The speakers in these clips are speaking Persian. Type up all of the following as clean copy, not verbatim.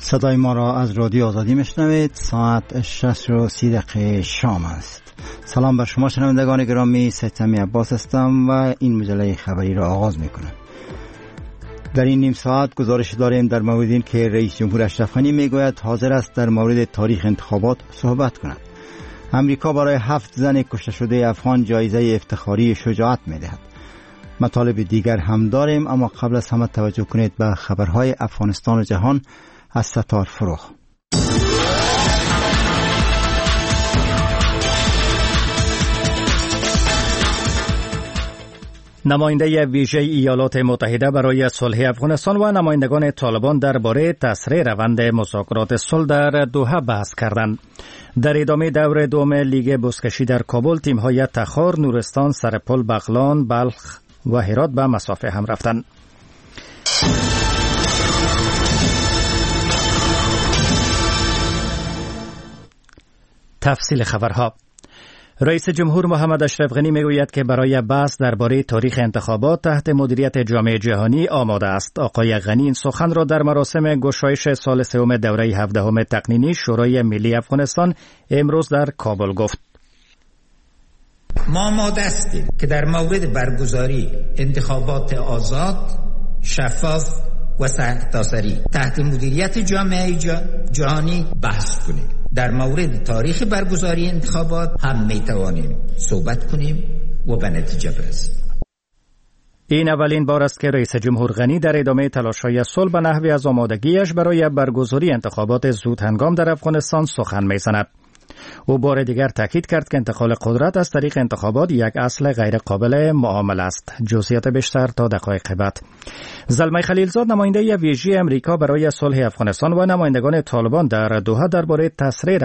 صدای ما را از رادیو آزادی میشنوید. ساعت 6:30 شام است. سلام بر شما شنوندگان گرامی، سیدسمی عباس هستم و این مجله خبری را آغاز میکنم. در این نیم ساعت گزارش داریم در مورد این که رئیس جمهور اشرف غنی میگوید حاضر است در مورد تاریخ انتخابات صحبت کند. امریکا برای 7 زن کشته شده افغان جایزه افتخاری شجاعت میدهد. مطالب دیگر هم داریم، اما قبل از همه توجه کنید به خبرهای افغانستان و جهان از ستار فروغ. نماینده ویژه ایالات متحده برای صلح افغانستان و نمایندگان طالبان درباره تسریع روند مذاکرات صلح در دوحه بحث کردند. در ادامه دور دوم لیگ بزکشی در کابل، تیم‌های تخار، نورستان، سرپل، بغلان، بلخ و هرات به مصافه هم رفتند. تفصیل خبرها. رئیس جمهور محمد اشرف غنی میگوید که برای بحث درباره تاریخ انتخابات تحت مدیریت جامعه جهانی آماده است. آقای غنی این سخن را در مراسم گشایش سال سوم دوره 17 تقنینی شورای ملی افغانستان امروز در کابل گفت. ما آماده هستیم که در مورد برگزاری انتخابات آزاد، شفاف و سرتاسری تحت مدیریت جامعه جهانی بحث کنیم. در مورد تاریخ برگزاری انتخابات هم میتوانیم صحبت کنیم و به نتیجه برسیم. این اولین بار است که رئیس جمهور غنی در ادامه تلاش‌های صلح به نحوی از آمادگیش برای برگزاری انتخابات زود هنگام در افغانستان سخن می‌زند. او بار دیگر تاکید کرد که انتقال قدرت از طریق انتخابات یک اصل غیر قابل معامله است. جزئیات بیشتر تا دقایق بعد. زلمه خلیلزاد، نماینده ویژه امریکا برای صلح افغانستان و نمایندگان طالبان در دوحه درباره تسریع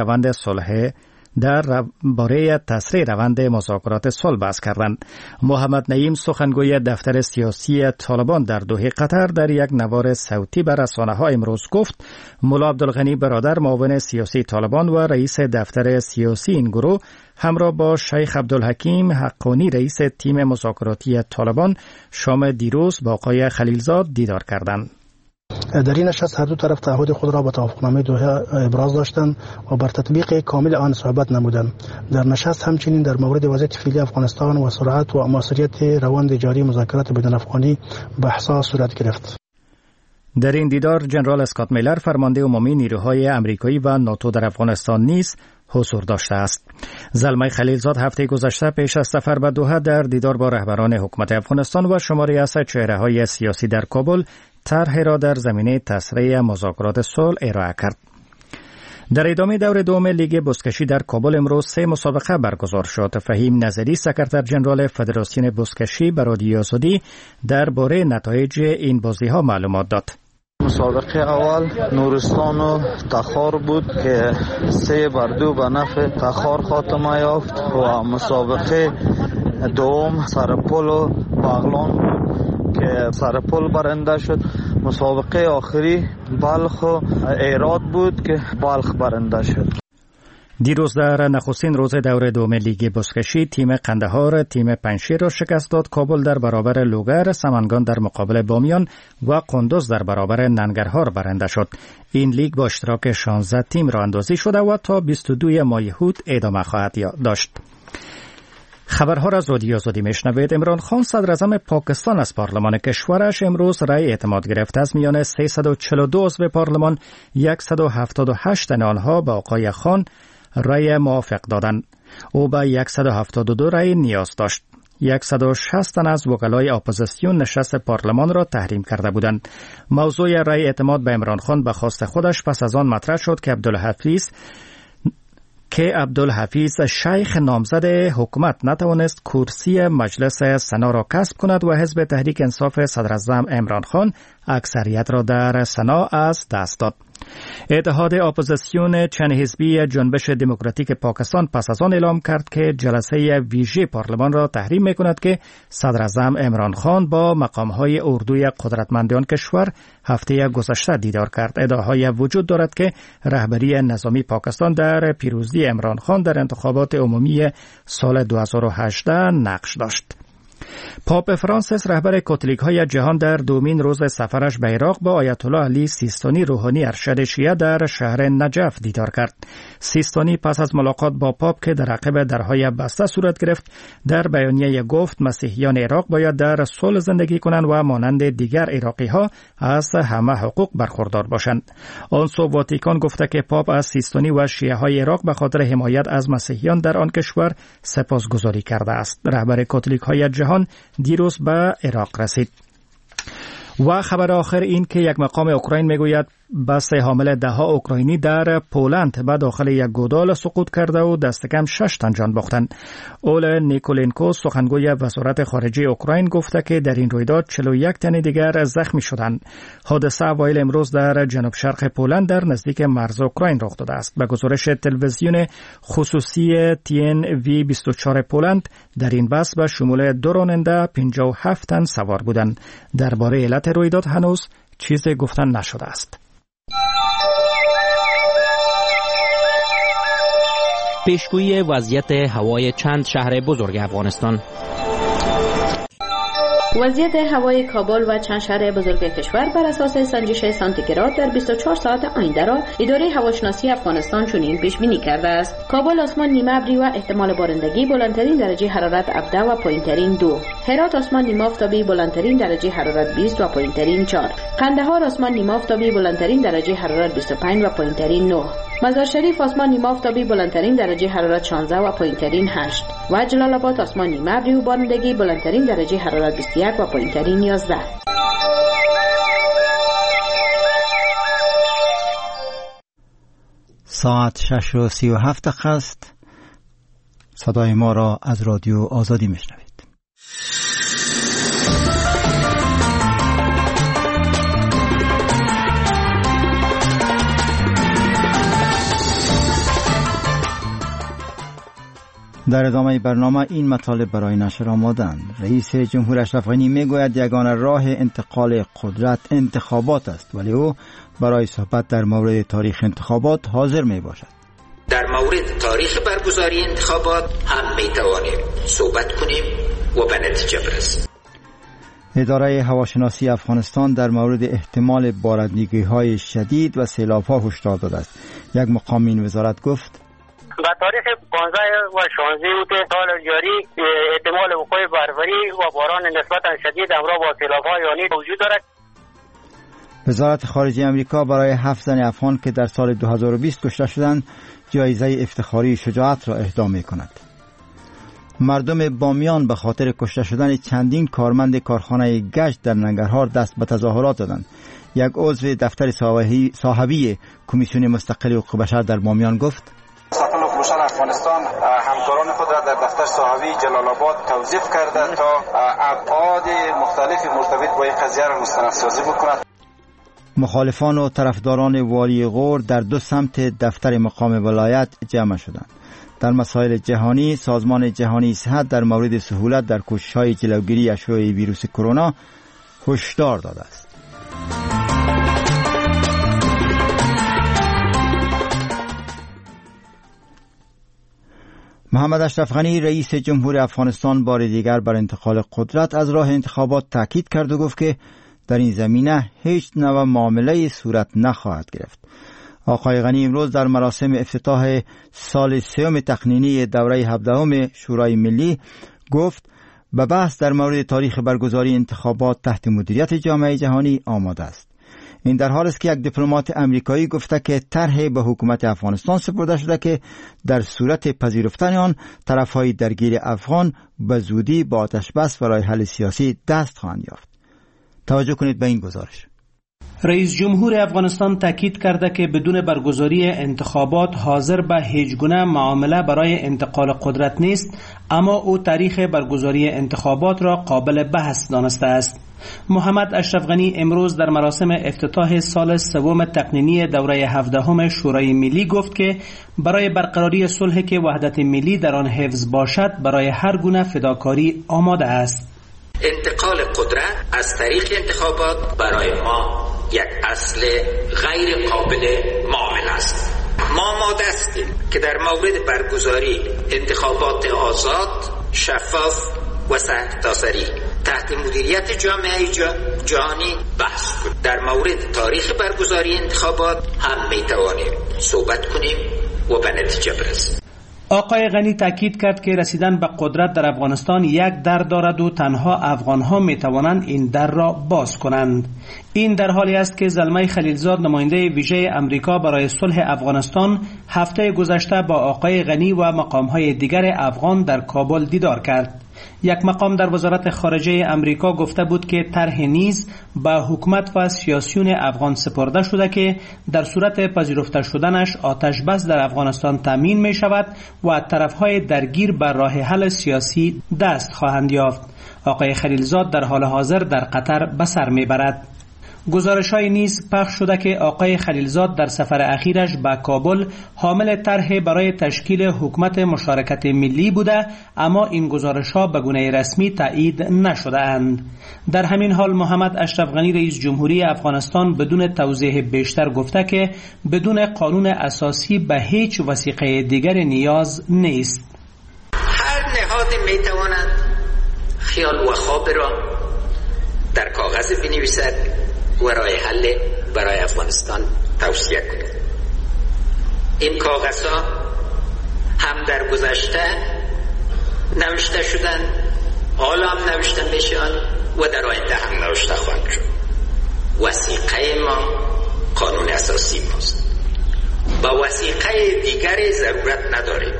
روند مذاکرات صلح بحث کردند. محمد نعیم، سخنگوی دفتر سیاسی طالبان در دوحه قطر، در یک نوار صوتی به رسانه‌ها امروز گفت ملا عبدالغنی برادر، معاون سیاسی طالبان و رئیس دفتر سیاسی این گروه، همراه با شیخ عبدالحکیم حقانی، رئیس تیم مذاکراتی طالبان، شام دیروز با آقای خلیلزاد دیدار کردند. در این نشست هر دو طرف تعهد خود را به توافقنامه دوحه ابراز داشتند و بر تطبیق کامل آن صحبت نمودند. در نشست همچنین در مورد وضعیت فعلی افغانستان و سرعت و مؤثریت روند جاری مذاکرات بین افغانی بحث‌ها صورت گرفت. در این دیدار جنرال اسکات میلر، فرمانده عمومی نیروهای امریکایی و ناتو در افغانستان نیز حضور داشته است. زلمه خلیلزاد هفته گذشته پیش از سفر به دوحه در دیدار با رهبران حکومت افغانستان و شماری از چهره‌های سیاسی در کابل طرحی را در زمینه تسریع مذاکرات صلح ارائه کرد. در ادامه دور دوم لیگ بزکشی در کابل امروز 3 مسابقه برگزار شد. فهیم نظری، سکرتر جنرال فدراسیون بزکشی، به رادیو آزادی درباره نتایج این بازی‌ها معلومات داد. مسابقه اول نورستان و تخار بود که 3-2 به نفع تخار خاتمه یافت و مسابقه دوم سرپل و بغلان که سرپل برنده شد. مسابقه آخری بلخ و هرات بود که بلخ برنده شد. دیروز در نخستین روز دور دوم لیگ بزکشی، تیم قندهار تیم پنشیر را شکست داد. کابل در برابر لوگر، سمنگان در مقابل بامیان و قندوز در برابر ننگرهار برنده شد. این لیگ با اشتراک 16 تیم را اندازی شده و تا 22 ماه هوت ادامه خواهد داشت. خبرها را از رادیو آزادی میشنوید. عمران خان، صدر اعظم پاکستان، از پارلمان کشورش امروز رأی اعتماد گرفت. از میان 342 عضو پارلمان 178 تن آنها به آقای خان رأی موافق دادند. او به 172 رأی نیاز داشت. 160 تن از وکلای اپوزیسیون نشست پارلمان را تحریم کرده بودند. موضوع رأی اعتماد به عمران خان به خواست خودش پس از آن مطرح شد که عبدالحفیظ شیخ، نامزد حکومت، نتوانست کرسی مجلس سنا را کسب کند و حزب تحریک انصاف صدر اعظم عمران خان اکثریت را در سنا از دست داد. اتحاد اپوزیسیون چند حزبی جنبش دموکراتیک پاکستان پس از آن اعلام کرد که جلسه ویژه پارلمان را تحریم می‌کند که صدر اعظم عمران خان با مقام‌های اردوی قدرتمندان کشور هفته گذشته دیدار کرد. ادعاهای وجود دارد که رهبری نظامی پاکستان در پیروزی عمران خان در انتخابات عمومی سال 2018 نقش داشت. پاپ فرانسیس رهبر کاتولیک‌های جهان در دومین روز سفرش به عراق با آیت الله علی سیستانی روحانی ارشد شیعه در شهر نجف دیدار کرد. سیستانی پس از ملاقات با پاپ که در عقب درهای بسته صورت گرفت، در بیانیه گفت مسیحیان عراق باید در صلح زندگی کنند و مانند دیگر عراقی‌ها از همه حقوق برخوردار باشند. آن سو واتیکان گفته که پاپ از سیستانی و شیعه‌های عراق به خاطر حمایت از مسیحیان در آن کشور سپاسگزاری کرده است. رهبر کاتولیک‌های جهان دیروز به عراق رسید. و خبر آخر این که یک مقام اوکراین میگوید بس حامل 10 اوکراینی در پولند به داخل یک گودال سقوط کرده و دست کم 6 تن جان باختند. اول نیکولنکو سخنگوی وزارت خارجه اوکراین گفته که در این رویداد 41 تن دیگر زخمی شدند. حادثه اوایل امروز در جنوب شرق پولند در نزدیک مرز اوکراین رخ داده است. به گزارش تلویزیون خصوصی TNV24 پولند در این بس به شمول 2 راننده 57 تن سوار بودند. درباره علت رویداد هنوز چیزی گفتن نشده است. پیشگویی وضعیت هوای چند شهر بزرگ افغانستان. وضعیت هوای کابل و چند شهر بزرگ کشور بر اساس سنجش سانتیگراد در 24 ساعت آینده را اداره هواشناسی افغانستان چنین پیش بینی کرده است: کابل آسمان نیمه ابری و احتمال بارندگی، بلندترین درجه حرارت 17 و پایینترین 2. هرات آسمان نیمه آفتابی، بلندترین درجه حرارت 20 و پایینترین 4. قندهار آسمان نیمه آفتابی، بلندترین درجه حرارت 25 و پایینترین 9. مزار شریف آسمان نیمه آفتابی، بلندترین درجه حرارت 16 و پایینترین 8. و جلال آباد آسمان نیمه ابری و بارندگی، بلندترین درجه حرارت 21 و پایینترین 11. ساعت 6:37 است. صدای ما را از رادیو آزادی میشنوید. در ادامه برنامه این مطالب برای نشر آمادند. رئیس جمهور اشرف غنی میگوید یگانه راه انتقال قدرت انتخابات است، ولی او برای صحبت در مورد تاریخ انتخابات حاضر می باشد. در مورد تاریخ برگزاری انتخابات هم می توانیم صحبت کنیم و به نتیجه برسیم. اداره هواشناسی افغانستان در مورد احتمال بارندگی‌های شدید و سیلاب‌ها هشدار داده است. یک مقام این وزارت گفت به تاریخ 15 و 16 اوت سال جاری احتمال وقوع برفی و باران نسبتا شدید همراه با سیلاب‌های یعنی وجود دارد. وزارت خارجه امریکا برای 7 زن افغان که در سال 2020 کشته شدند جایزه افتخاری شجاعت را اهدا می‌کند. مردم بامیان به خاطر کشته شدن چندین کارمند کارخانه گشت در ننگرهار دست به تظاهرات دادند. یک عضو دفتر صاحبی کمیسیون مستقل حقوق بشر در بامیان گفت ساتل حقوق بشر افغانستان همکاران خود را در دفتر صاحبی جلال آباد توظیف کرده تا ابعاد مختلف مرتبط با این قضیه را مستندسازی بکند. مخالفان و طرفداران والی غور در 2 سمت دفتر مقام ولایت جمع شدند. در مسائل جهانی، سازمان جهانی صحت در مورد سهولت در کوشش‌های جلوگیری از شیوع ویروس کرونا هشدار داده است. محمد اشرف غنی رئیس جمهور افغانستان بار دیگر بر انتقال قدرت از راه انتخابات تاکید کرد و گفت که در این زمینه هیچ نوع معامله صورت نخواهد گرفت. آقای غنی امروز در مراسم افتتاح سال 3 تقنینی دوره 17 شورای ملی گفت به بحث در مورد تاریخ برگزاری انتخابات تحت مدیریت جامعه جهانی آماده است. این در حالی است که یک دیپلمات امریکایی گفته که طرحی به حکومت افغانستان سپرده شده که در صورت پذیرفتن آن طرفهای درگیر افغان به زودی با آتش بس برای حل سیاسی دست خواهند یافت. توجه کنید به این گزارش. رئیس جمهور افغانستان تاکید کرده که بدون برگزاری انتخابات حاضر به هیچ گونه معامله برای انتقال قدرت نیست، اما او تاریخ برگزاری انتخابات را قابل بحث دانسته است. محمد اشرف غنی امروز در مراسم افتتاح سال 3 تقنینی دوره 17 شورای ملی گفت که برای برقراری صلح که وحدت ملی در آن حفظ باشد برای هر گونه فداکاری آماده است. انتقال قدرت از طریق انتخابات برای ما یک اصل غیر قابل معامله است. ما آماده هستیم که در مورد برگزاری انتخابات آزاد، شفاف و سرتاسری تحت مدیریت جامعه جهانی بحث کنیم. در مورد تاریخ برگزاری انتخابات هم میتوانیم صحبت کنیم و به نتیجه برسیم. آقای غنی تاکید کرد که رسیدن به قدرت در افغانستان یک در دارد و تنها افغانها می توانند این در را باز کنند. این در حالی است که زلمه خلیلزاد نماینده ویژه امریکا برای صلح افغانستان هفته گذشته با آقای غنی و مقامهای دیگر افغان در کابل دیدار کرد. یک مقام در وزارت خارجه امریکا گفته بود که طرح نیز به حکومت و سیاسیون افغان سپرده شده که در صورت پذیرفته شدنش آتش بس در افغانستان تامین می شود و طرفهای درگیر بر راه حل سیاسی دست خواهند یافت. آقای خلیلزاد در حال حاضر در قطر به سر می برد. گزارش‌های نیز پخش شده که آقای خلیلزاد در سفر اخیرش به کابل حامل طرح برای تشکیل حکومت مشارکت ملی بوده، اما این گزارش‌ها به گونه رسمی تایید نشده‌اند. در همین حال محمد اشرف غنی رئیس جمهوری افغانستان بدون توضیح بیشتر گفته که بدون قانون اساسی به هیچ وثیقه دیگر نیاز نیست. هر نهاد می‌تواند خیال و خواب را در کاغذ بنویسد و راه حل برای افغانستان توصیه کنید. این کاغذها هم در گذشته نوشته شدن، حالا هم نوشته میشن و در آینده هم نوشته خواهند شد. وثیقه ما قانون اساسی ماست. با وثیقه دیگری ضرورت نداریم.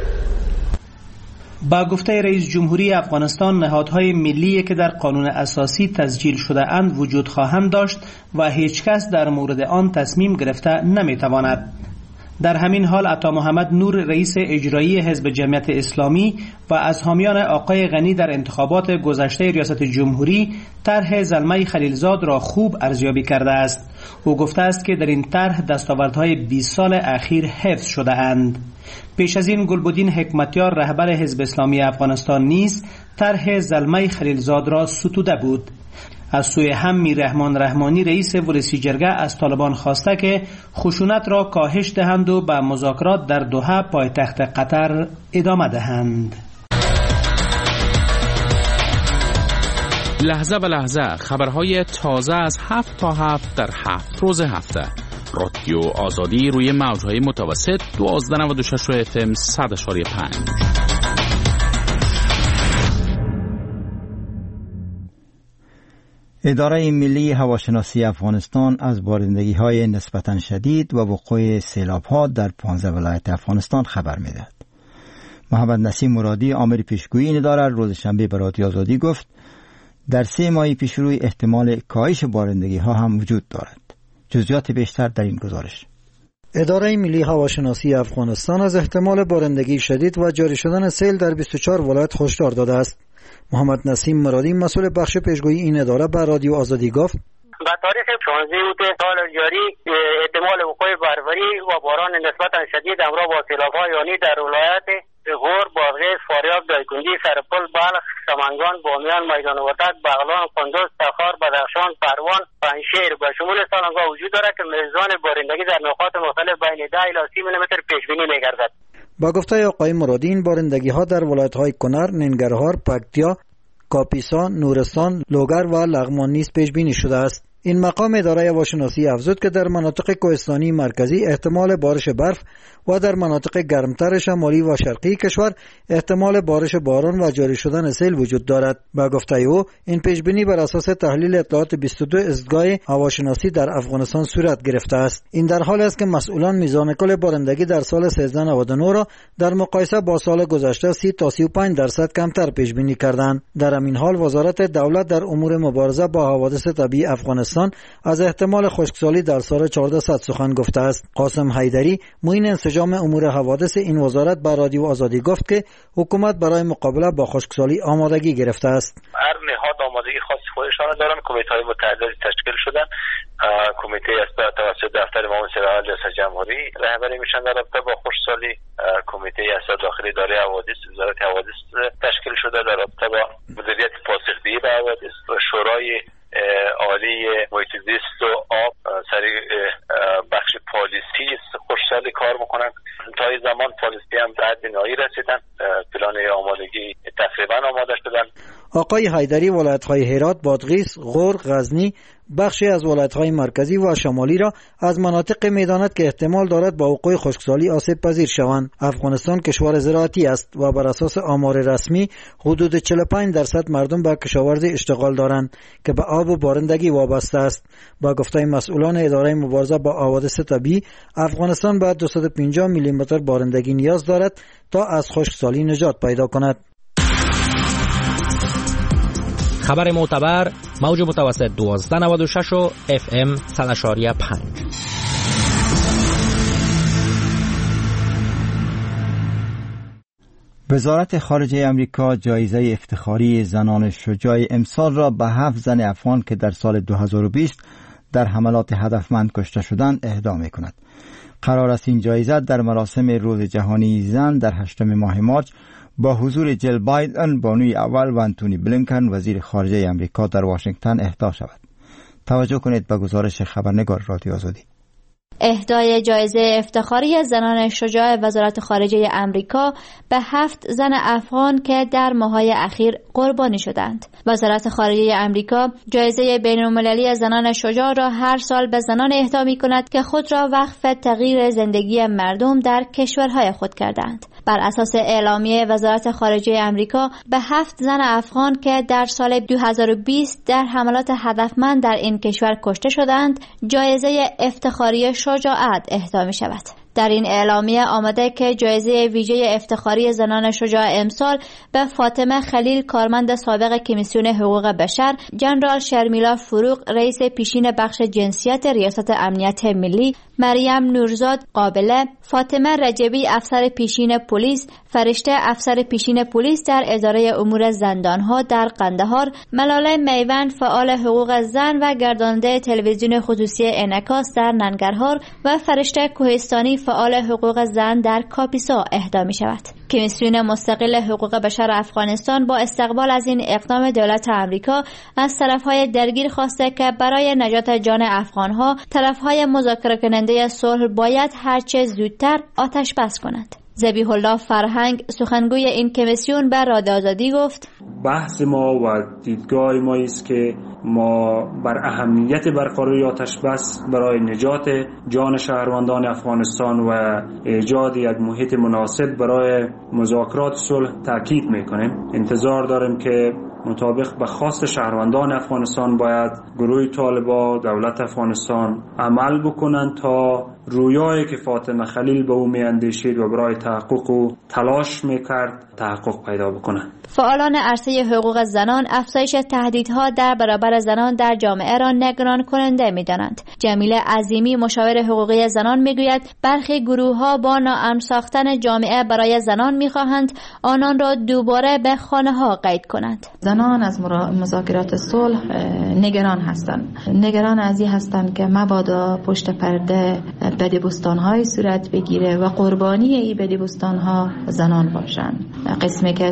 با گفته رئیس جمهوری افغانستان نهادهای ملی که در قانون اساسی تسجیل شده اند وجود خواهند داشت و هیچ کس در مورد آن تصمیم گرفته نمیتواند. در همین حال عطا محمد نور رئیس اجرایی حزب جمعیت اسلامی و از حامیان آقای غنی در انتخابات گذشته ریاست جمهوری طرح زلمه خلیلزاد را خوب ارزیابی کرده است. او گفته است که در این طرح دستاوردهای 20 سال اخیر حفظ شده اند. پیش از این گلبدین حکمتیار رهبر حزب اسلامی افغانستان نیز طرح زلمه خلیلزاد را ستوده بود. از سوی هم میررحمان رحمانی رئیس ورسی جرگه از طالبان خواسته که خشونت را کاهش دهند و به مذاکرات در دوحه پایتخت قطر ادامه دهند. لحظه به لحظه خبرهای تازه از 7 تا 7 در 7 روز هفته. رادیو آزادی روی موجهای متوسط 1296 FM 100.5. اداره ملی هواشناسی افغانستان از بارندگی‌های نسبتاً شدید و وقوع سیلاب‌ها در 15 ولایت افغانستان خبر می‌دهد. محمد نسیم مرادی عامل پیشگویی این اداره روز شنبه به رادیو آزادی گفت در 3 ماه پیش روی احتمال کاهش بارندگی‌ها هم وجود دارد. جزئیات بیشتر در این گزارش. اداره ملی هواشناسی افغانستان از احتمال بارندگی شدید و جاری شدن سیل در 24 ولایت هشدار داده است. محمد نسیم مرادی مسئول بخش پیشگویی این اداره به رادیو آزادی گفت با تاریخ 16 اوت سال جاری احتمال وقوع برفباری و باران نسبتا شدید همراه با سیلاب‌ها یعنی در ولایت غور، بادغیس، فاریاب، دایکنډي، سرپل، بلخ، سمنگان، بامیان، میدان وردک، بغلان، کندوز، تخار، بدخشان، پروان، پنجشیر به شمول سالنگاه وجود دارد که میزان بارندگی در نقاط مختلف بین 10 الی 30 میلیمتر پیش بینی می‌گردد. با گفته آقای مرادی این بارندگی ها در ولایت‌های کنر، ننگرهار، پکتیا، کاپیسا، نورستان، لوگر و لغمان نیز پیش بینی شده است. این مقام اداره هواشناسی افزود که در مناطق کوهستانی مرکزی احتمال بارش برف و در مناطق گرمتر شمالی و شرقی کشور احتمال بارش باران و جاری شدن سیل وجود دارد. با گفته او این پیش بینی بر اساس تحلیل اطلاعات 22 ایستگاه هواشناسی در افغانستان صورت گرفته است. این در حالی است که مسئولان میزان کل بارندگی در سال 1399 را در مقایسه با سال گذشته 30 تا 35% کمتر پیش بینی کردند. در همین حال وزارت دولت در امور مبارزه با حوادث طبیعی افغانستان از احتمال خشکسالی در سال 1400 سخن گفته است. قاسم حیدری معین انسجام امور حوادث این وزارت به رادیو آزادی گفت که حکومت برای مقابله با خشکسالی آمادگی گرفته است. هر نهاد آمادگی خاص خودشان دارن. کمیته‌های متعددی تشکیل شدن. کمیته است توسط دفتر معاون سرحد ریاست جمهوری رهبری میشن در رابطه با خشکسالی. کمیته است داخل اداره حوادث وزارت حوادث تشکیل شده در رابطه با مدیریت پاسخگویی به حوادث. شورای عالی محیط زیست و آب سری بخش پالیسی خوشسالی کار میکنن. تا این زمان پالیسی هم به حد نهایی رسیدن، پلان آمادگی تقریبا آماده شدن. آقای حیدری ولایت‌های هرات، بادغیس، غور، غزنی، بخشی از ولایت‌های مرکزی و شمالی را از مناطق می‌داند که احتمال دارد با وقوع خشکسالی آسیب پذیر شوند. افغانستان کشور زراعتی است و بر اساس آمار رسمی حدود 45% مردم به کشاورزی اشتغال دارند که به آب و بارندگی وابسته است. با گفته مسئولان اداره مبارزه با حوادث طبیعی، افغانستان به 250 میلیمتر بارندگی نیاز دارد تا از خشکسالی نجات پیدا کند. خبر معتبر، موج متوسط 1296 و FM 100.5. وزارت خارجه امریکا جایزه افتخاری زنان شجاع امسال را به 7 زن افغان که در سال 2020 در حملات هدفمند کشته شدند اهدا می‌کند. قرار است این جایزه در مراسم روز جهانی زن در 8 ماه مارچ با حضور جل بایدن بانوی اول و انتونی بلینکن وزیر خارجه امریکا در واشنگتن اهدا شود. توجه کنید به گزارش خبرنگار رادیو آزادی. اهدای جایزه افتخاری زنان شجاع وزارت خارجه امریکا به 7 زن افغان که در ماه‌های اخیر قربانی شدند. وزارت خارجه امریکا جایزه بین‌المللی زنان شجاع را هر سال به زنان اهدا می‌کند که خود را وقف تغییر زندگی مردم در کشورهای خود کردند. بر اساس اعلامیه وزارت خارجه امریکا به 7 زن افغان که در سال 2020 در حملات هدفمند در این کشور کشته شدند، جایزه افتخاری شجاعت اهدا می شود. در این اعلامیه آمده که جایزه ویژه افتخاری زنان شجاع امسال به فاطمه خلیل، کارمند سابق کمیسیون حقوق بشر، جنرال شرمیلا فروغ، رئیس پیشین بخش جنسیت ریاست امنیت ملی، مریم نورزاد قابله، فاطمه رجبی افسر پیشین پلیس، فرشته افسر پیشین پلیس در اداره امور زندانها در قندهار، ملاله میوند فعال حقوق زن و گرداننده تلویزیون خصوصی انعکاس در ننگرهار و فرشته کوهستانی فعال حقوق زن در کاپیسا اهدا می شود. کمیسیون مستقل حقوق بشر افغانستان با استقبال از این اقدام دولت آمریکا از طرفهای درگیر خواسته که برای نجات جان افغانها طرفهای مذاکره کننده صلح باید هرچه زودتر آتش بس کنند. ذبیح الله فرهنگ، سخنگوی این کمیسیون، به رادیو آزادی گفت: بحث ما و دیدگاه ما است که ما بر اهمیت برقراری آتش بس برای نجات جان شهروندان افغانستان و ایجاد یک محیط مناسب برای مذاکرات صلح تاکید میکنیم. انتظار داریم که مطابق به خواست شهروندان افغانستان باید گروه طالبان دولت افغانستان عمل بکنند تا رویایی که فاطمه خلیل به او میاندیشید و برای تحقق او تلاش میکرد تحقق پیدا بکنند. فعالان عرصه حقوق زنان افزایش تهدیدها در برابر زنان در جامعه را نگران کننده می‌دانند. جمیله عظیمی، مشاور حقوقی زنان، میگوید برخی گروه‌ها با ناامن ساختن جامعه برای زنان می‌خواهند آنان را دوباره به خانه‌ها قید کنند. زنان از مذاکرات صلح نگران هستند. نگران از این هستند که مبادا پشت پرده بدبستان‌های صورت بگیره و قربانی این بدبستان‌ها زنان باشند. قسمی که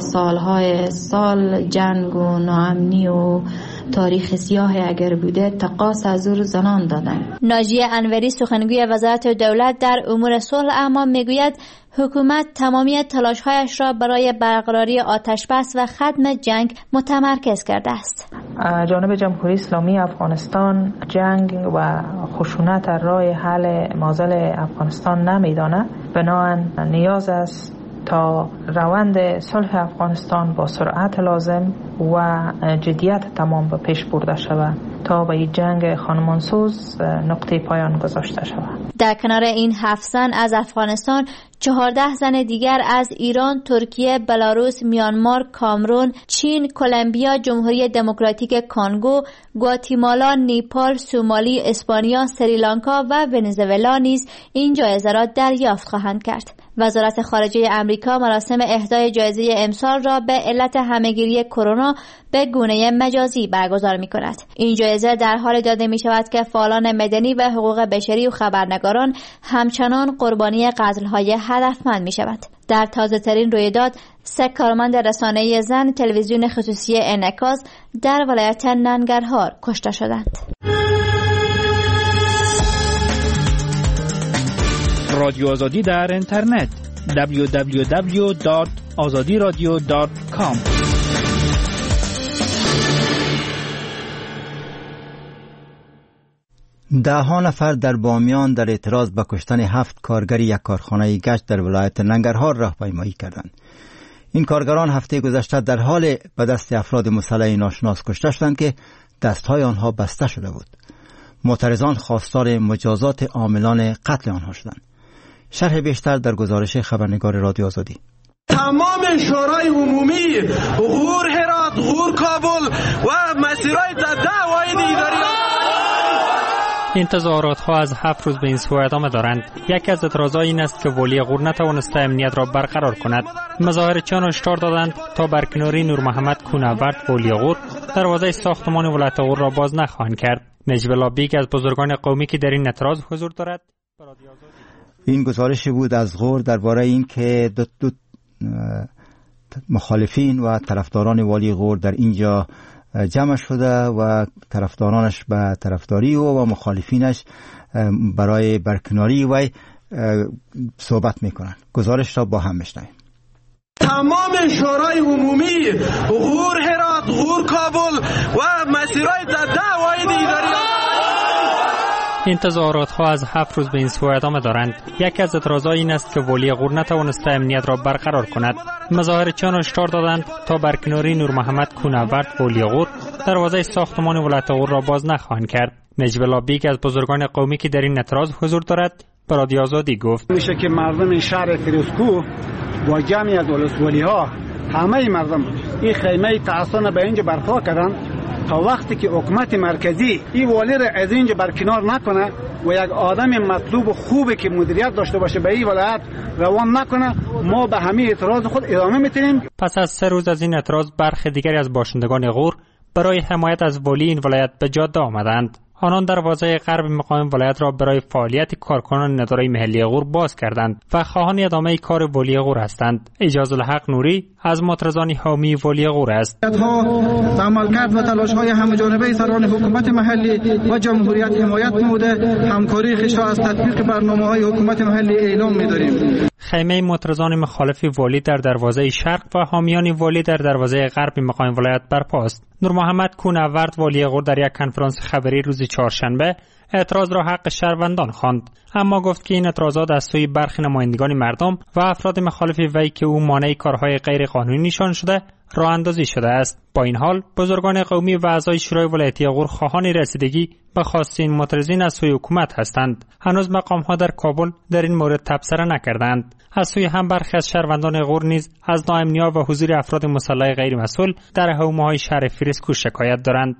سال جنگ و ناامنی و تاریخ سیاه اگر بوده تقاس از او زنان دادن. ناجیه انوری، سخنگوی وزارت دولت در امور صلح اما، میگوید حکومت تمامی تلاش‌هایش را برای برقراری آتش بس و ختم جنگ متمرکز کرده است. جانب جمهوری اسلامی افغانستان جنگ و خشونت راه حل معضل افغانستان نمی‌داند. بنابراین نیاز است تا روند صلح افغانستان با سرعت لازم و جدیت تمام به پیش برده شود تا به این جنگ خانمانسوز نقطه پایان گذاشته شود. در کنار این 7 زن از افغانستان، 14 زن دیگر از ایران، ترکیه، بلاروس، میانمار، کامرون، چین، کلمبیا، جمهوری دموکراتیک کنگو، گواتیمالا، نیپال، سومالی، اسپانیا، سریلانکا و ونزوئلا نیز این جایزه را دریافت خواهند کرد. وزارت خارجه امریکا مراسم اهدای جایزه امسال را به علت همهگیری کرونا به گونه مجازی برگزار می کند. این جایزه در حال داده می شود که فعالان مدنی و حقوق بشری و خبرنگاران همچنان قربانی قتل‌های هدفمند می شود. در تازه ترین رویداد 3 کارمند رسانه‌ای زن تلویزیون خصوصی انعکاس در ولایت ننگرهار کشته شدند. رادیو آزادی در اینترنت www.azadiradio.com. ده نفر در بامیان در اعتراض به کشتن 7 کارگر یک کارخانه گچ در ولایت ننگرهار راهپیمایی کردند. این کارگران هفته گذشته در حال به دست افراد مسلح ناشناس کشته شدند که دستهای آنها بسته شده بود. معترضان خواستار مجازات عاملان قتل آنها شدند. شرح بیشتر در گزارش خبرنگار رادیو آزادی. تمام شورای عمومی غور هرات، غور کابل و مسیرهای 10 واحد اداری این تظاهرات ها از 7 روز به این سو ادامه دارند. یکی از اعتراضات این است که والی غور نتوانسته امنیت را برقرار کند. مظاهرچیان هشدار دادند تا برکناری نور محمد کونورد والی غور دروازه ساختمان ولایت غور را باز نخواهند کرد. نجیب الله بیگ از بزرگان قومی که در این اعتراض حضور دارد. این گزارش بود از غور درباره این که دو مخالفین و طرفداران والی غور در اینجا جمع شده و طرفدارانش به طرفداری و مخالفینش برای برکناری وی صحبت میکنند. گزارش را با هم بشنویم. تمام شورای عمومی غور هرات، غور کابل و مسیرهای 10 واحد اداری این تظاهرات ها از 7 روز به این سو ادامه دارند. یکی از اعتراضات این است که والی غور نتوانسته امنیت را برقرار کند. مظاهرچیان هشدار دادند تا برکناری نور محمد کونورد والی غور دروازه ساختمان ولایت غور را باز نخواهند کرد. نجیب الله بیگ از بزرگان قومی که در این اعتراض حضور دارد به رادیو آزادی گفت میشه که مردم شهر فیروزکوه و جمعی از ولسوالی ها همه مردم این خیمه تعصب به اینجا برپا کردند تا وقتی که حکومت مرکزی این والی را از اینجا برکنار نکنه و یک آدم مطلوب و خوبه که مدیریت داشته باشه به این ولایت روان نکنه، ما به همه اعتراض خود ادامه میتونیم. پس از 3 روز از این اعتراض برخی دیگری از باشندگان غور برای حمایت از والی این ولایت به جاده آمدند. آنان دروازه غرب مقام ولایت را برای فعالیت کارکنان اداره محلی غور باز کردند و خواهان ادامه کار والی غور هستند. اجازه الحق نوری از معترضان حامی والی غور است. عملکرد و تلاش‌های همه‌جانبه سران حکومت محلی و جمهوریت حمایت نموده همکاری خویش را از تطبیق برنامه‌های حکومت محلی اعلام می‌داریم. خیمه معترضان مخالف والی در دروازه شرق و حامیان والی در دروازه غرب مقام ولایت برپاست. نور محمد کونورد والی غور در یک کنفرانس خبری روز چهارشنبه اعتراض را حق شهروندان خواند، اما گفت که این اعتراضات از سوی برخی نمایندگان مردم و افراد مخالف وی که او مانع کارهای غیر قانونی نشان شده راه اندازی شده است. با این حال بزرگان قومی و اعضای شورای ولایتی غور خواهان رسیدگی به خواستین معترضین از سوی حکومت هستند. هنوز مقام‌ها در کابل در این مورد تبصره نکردند. از سوی هم برخی از شهروندان غور نیز از ناامنی و حضور افراد مسلح غیر مسئول در حومه‌های شهر فیروزکوه شکایت دارند.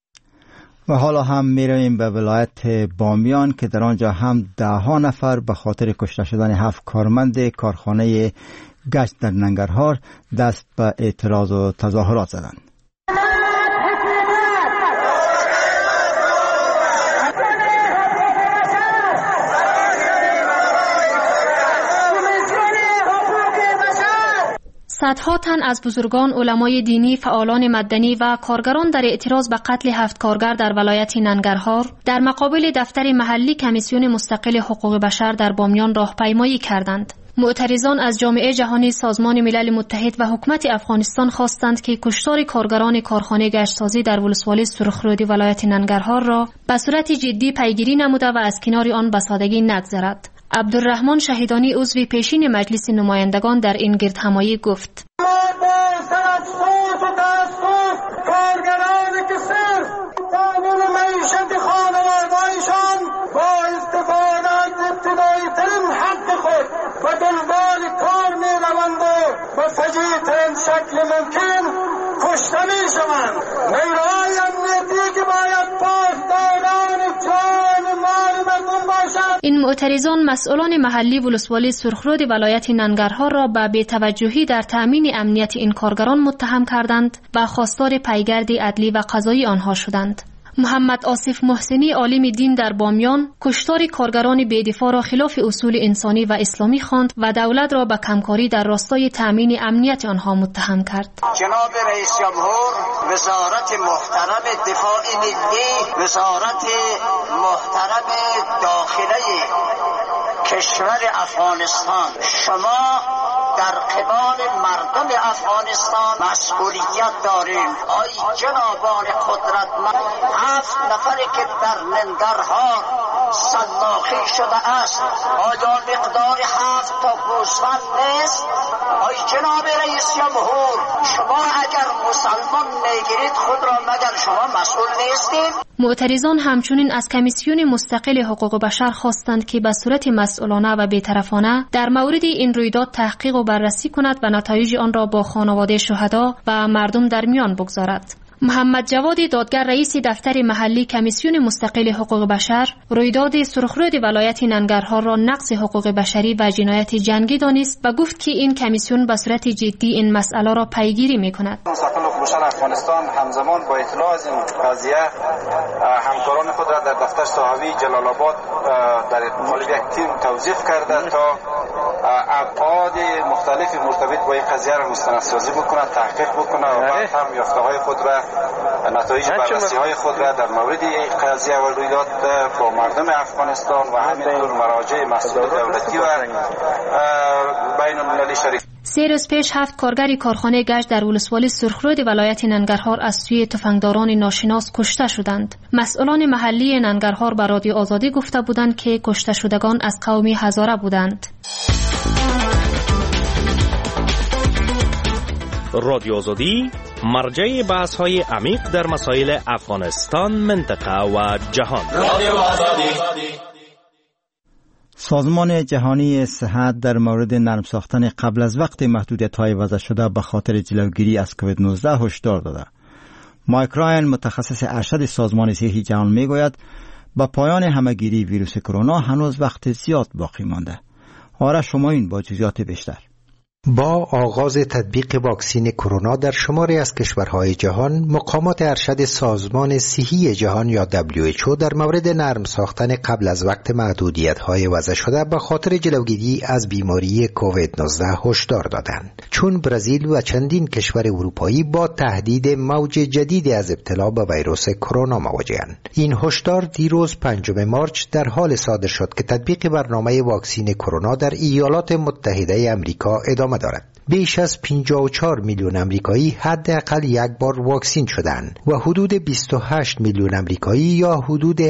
و حالا هم میرویم به ولایت بامیان که در آنجا هم 10 نفر به خاطر کشته شدن 7 کارمند کارخانه گچ در ننگرهار دست به اعتراض و تظاهرات زدند. صدها تن از بزرگان، علمای دینی، فعالان مدنی و کارگران در اعتراض به قتل 7 کارگر در ولایت ننگرهار در مقابل دفتر محلی کمیسیون مستقل حقوق بشر در بامیان راهپیمایی کردند. معترضان از جامعه جهانی، سازمان ملل متحد و حکومت افغانستان خواستند که کشتار کارگران کارخانه گچسازی در ولسوالی سرخرودی ولایت ننگرهار را به صورت جدی پیگیری نموده و از کنار آن به سادگی نگذرد. عبدالرحمن شهیدانی عضو پیشین مجلس نمایندگان در این گردهمایی گفت: کارگران که صرف تامین معیشت خانوادهایشان با استفاده از ابتدایی ترین حق خود و دنبال کار می روند و به فجیع ترین شکل ممکن کشته می شوند. نیروهای امنیتی که باید پاسداران جان مال مردم باشد. این معترضان مسئولان محلی ولسوالی سرخرود ولایت ننگرهار را به بی‌توجهی در تأمین امنیت این کارگران متهم کردند و خواستار پیگرد عدلی و قضایی آنها شدند. محمد آصف محسنی عالم دین در بامیان کشتار کارگران بی‌دفاع را خلاف اصول انسانی و اسلامی خواند و دولت را به کمکاری در راستای تأمین امنیت آنها متهم کرد. جناب رئیس جمهور، وزارت محترم دفاع ملی، وزارت محترم داخله کشور افغانستان، شما در قبال مردم افغانستان مسئولیت دارین. آی جنابان قدرتمند، 7 نفری که در ننگرهار صداقی شده است، آیا مقدار 7 تا گوسفند نیست؟ آی جناب رئیس جمهور، شما اگر مسلمان میگیرید خود را مگر شما مسئول نیستید؟ معترضان همچنین از کمیسیون مستقل حقوق بشر خواستند که به صورت مسئولانه و بی‌طرفانه در مورد این رویداد تحقیق و بررسی کند و نتایج آن را با خانواده شهدا و مردم در میان بگذارد. محمد جواد دادگر رئیس دفتر محلی کمیسیون مستقل حقوق بشر رویداد سرخرود ولایت ننگرهار را نقض حقوق بشری و جنایت جنگی دانست و گفت که این کمیسیون به صورت جدی این مسئله را پیگیری می‌کند. مستقل حقوق بشر افغانستان همزمان با اطلاع از این قضیه همکاران خود را در دفتر صحوی جلال آباد در قالب یک تیم توظیف کرده تا ابعاد مختلف مرتبط با این قضیه را مستندسازی بکنند، تحقیق بکنند و بعد هم یافته‌های خود را، نتایج بررسی‌های خود را در مورد این قضیه و رویداد با مردم افغانستان و همینطور مراجع مسئول دولتی و بین المللی شریک. 3 روز پیش 7 کارگر کارخانه گچ در ولسوالی سرخرود ولایت ننگرهار از سوی تفنگداران ناشناس کشته شدند. مسئولان محلی ننگرهار به رادیو آزادی گفته بودند که کشته شدگان از قوم هزاره بودند. رادیو آزادی مرجع بحث‌های عمیق در مسائل افغانستان، منطقه و جهان. رادیو آزادی. سازمان جهانی صحت در مورد نرم ساختن قبل از وقت محدودیت‌های وضع شده به خاطر جلوگیری از کووید 19 هشدار داده. مایک رایان متخصص ارشد سازمان صحی جهان میگوید با پایان همهگیری ویروس کرونا هنوز وقت زیاد باقی مانده. آرش شماین با جزئیات بیشتر. با آغاز تطبیق واکسین کرونا در شماری از کشورهای جهان، مقامات ارشد سازمان صحی جهان یا WHO در مورد نرم ساختن قبل از وقت محدودیت‌های وضع شده به خاطر جلوگیری از بیماری کووید 19 هشدار دادند. چون برزیل و چندین کشور اروپایی با تهدید موج جدید از ابتلا به ویروس کرونا مواجه‌اند. این هشدار دیروز 5 مارس در حال صادر شد که تطبیق برنامه واکسین کرونا در ایالات متحده آمریکا ادامه دارد. بیش از 54 میلیون آمریکایی حداقل یک بار واکسین شدند و حدود 28 میلیون آمریکایی یا حدود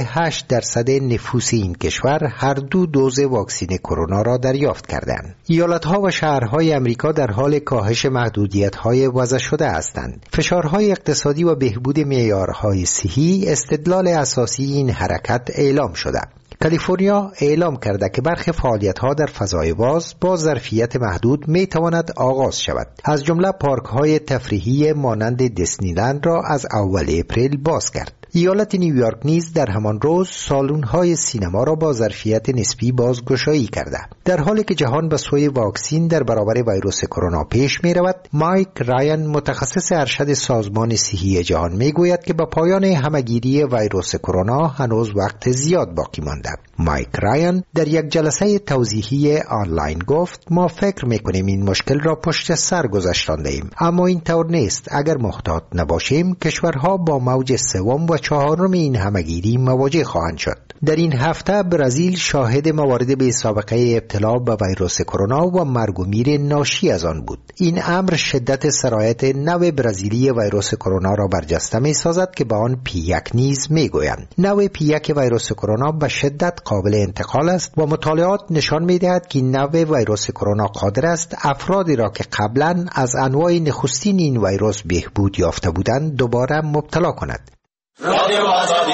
8% نفوس این کشور هر 2 دوز واکسین کرونا را دریافت کردند. ایالت‌ها و شهرهای آمریکا در حال کاهش محدودیت‌های وضع شده هستند. فشارهای اقتصادی و بهبود معیارهای صحی استدلال اساسی این حرکت اعلام شده. کالیفرنیا اعلام کرده که برخی فعالیت‌ها در فضای باز با ظرفیت محدود می‌تواند آغاز شود. از جمله پارک‌های تفریحی مانند دیسنیلند را از اول اپریل باز کرد. ایالت نیویورک نیز در همان روز سالن‌های سینما را با ظرفیت نسبی بازگشایی کرده. در حالی که جهان به سوی واکسین در برابر ویروس کرونا پیش می‌رود، مایک رایان متخصص ارشد سازمان صحی جهان می‌گوید که با پایان همهگیری ویروس کرونا هنوز وقت زیاد باقی مانده. مایک رایان در یک جلسه توضیحی آنلاین گفت: ما فکر می‌کنیم این مشکل را پشت سر گذاشته‌ایم، اما این طور نیست. اگر محتاط نباشیم، کشورها با موج سوم و 4 این همهگیری مواجه خواهند شد. در این هفته برزیل شاهد موارد بی سابقه ابتلا به ویروس کرونا و مرگ و میر ناشی از آن بود. این امر شدت سرایت نوع برزیلی ویروس کرونا را برجسته می‌سازد که به آن P1 نیز می‌گویند. نوع P1 ویروس کرونا به شدت قابل انتقال است و مطالعات نشان می‌دهد که نوع ویروس کرونا قادر است افرادی را که قبلا از انواع نخستین این ویروس بهبود یافته بودند دوباره مبتلا کند. رادیو آزادی.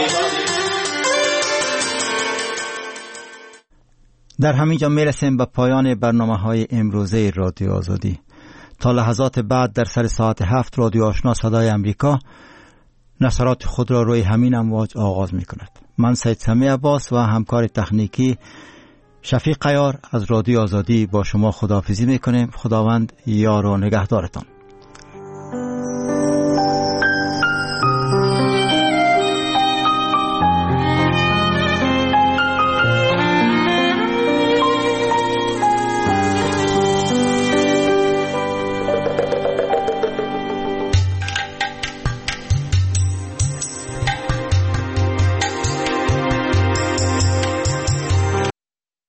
در همینجا میرسیم به پایان برنامه‌های امروزه رادیو آزادی. تا لحظات بعد در سر ساعت 7 رادیو آشنا صدای امریکا نشرات خود را روی همین امواج آغاز می‌کند. من سید سمی عباس و همکار تکنیکی شفیق قیار از رادیو آزادی با شما خداحافظی می‌کنیم. خداوند یار و نگهدارتان.